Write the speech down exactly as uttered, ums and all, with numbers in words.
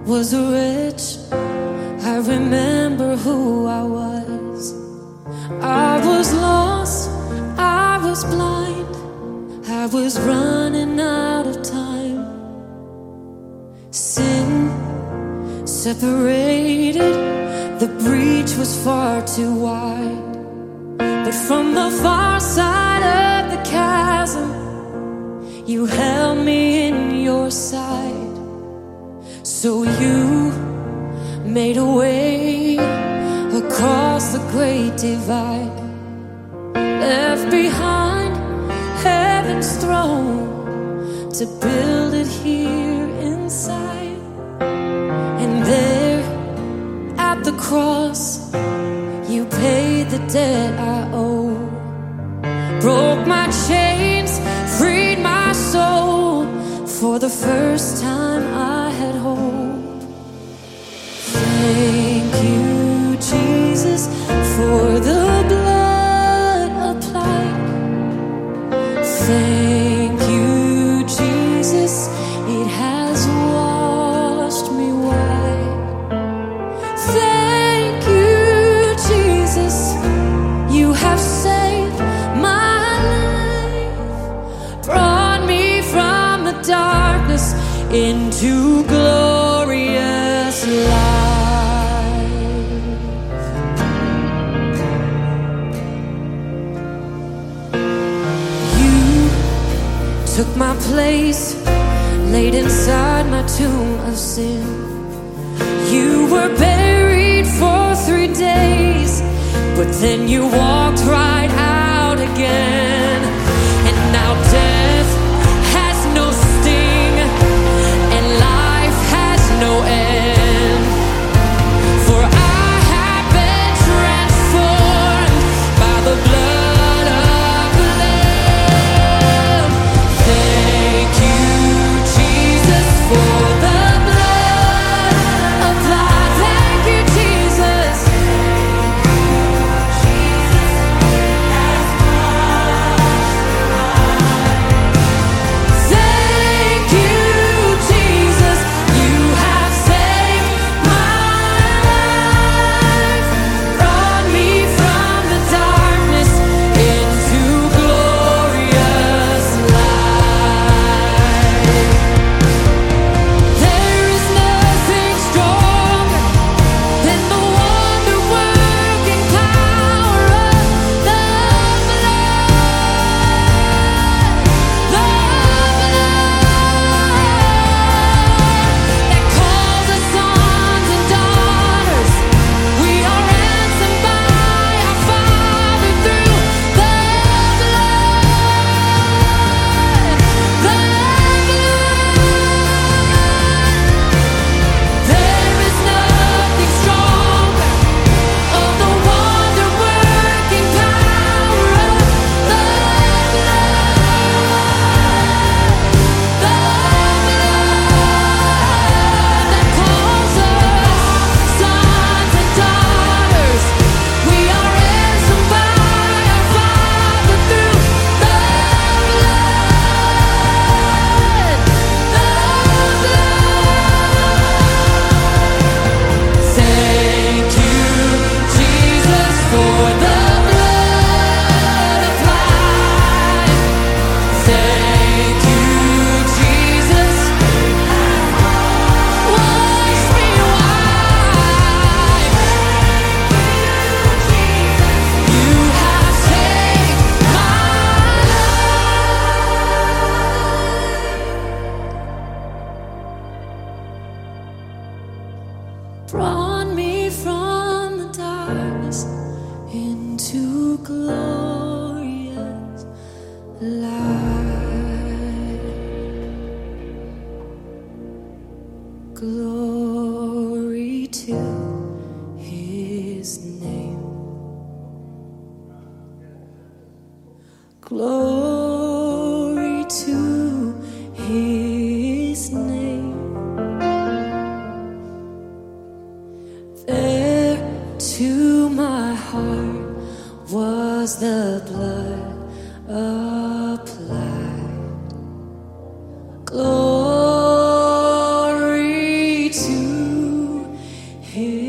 was rich. I remember who I was. I was lost, I was blind, I was running out of time. Sin separated, the breach was far too wide. But from the far side of the chasm, you held me in your side. So you made a way across the great divide, left behind heaven's throne to build it here inside. And there at the cross, you paid the debt I owe, broke my chains, freed my soul. For the first time I had hope. Thank you, Jesus, for the blood applied. Thank you, Jesus, it has washed me white. Thank you, Jesus, you have saved my life, brought me from the darkness into glorious light. You took my place, laid inside my tomb of sin. You were buried for three days, but then you walked right out again. And now death has no sting, and life has no end. For I have been transformed by the blood of the Lamb. Thank you, Jesus, for the blood applied. Thank you, Jesus. Thank you, Jesus, you have saved my life, brought me from the darkness into glorious light. There is nothing stronger than the wonder-working power of the blood, the blood that calls us sons and daughters. We are ransomed by our Father through the blood, the blood. There is nothing stronger of the wonder-working power of the blood, the blood that calls us sons and daughters. We are ransomed by our Father through the blood, the blood. Thank you, Jesus, for the blood applied. Thank you, Jesus, wash me white. You have saved my life, brought me from the darkness into glorious light. Glory to his name. Glory to his name. There to my heart was the blood applied. Glory to here.